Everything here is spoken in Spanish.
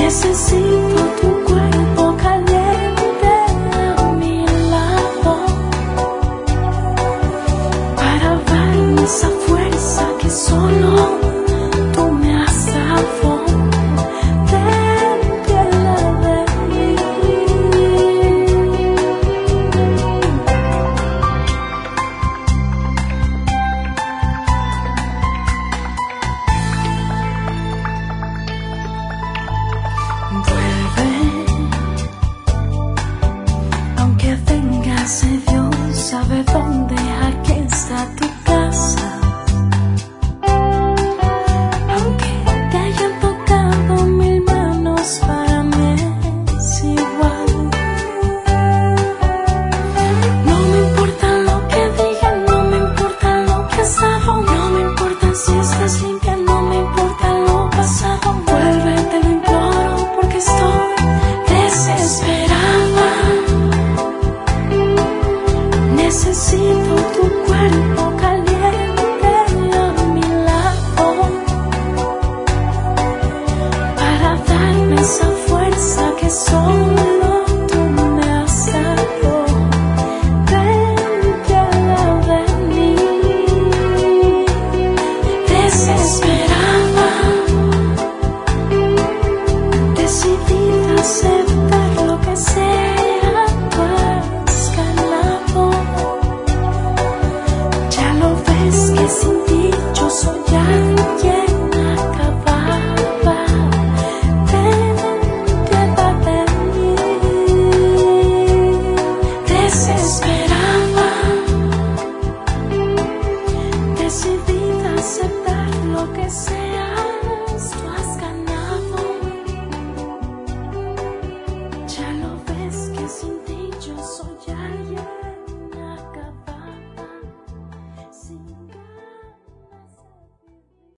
Necesito tu cuerpo caliente a mi lado para darme esa fuerza que solo tú me has dado. Ven, piedra de mí. Vuelve, aunque vengas de Dios, sabe dónde, aquí está tu casa. Aunque te hayan tocado mil manos, para mí es igual. No me importa lo que digan, no me importa lo que has dado, no me importa si estás limpia, no me importa lo pasado. Vuelve, te lo imploro, porque estoy desesperada. Necesito tu cuerpo caliente a mi lado para darme esa fuerza que solo tú me has dado. Ven, piedra de mí. Desesperada, decidida a aceptar lo que sea, tú has ganado. Ya lo ves que sin ti yo soy alguien acabada. Ven, piedad de mí. Desesperada.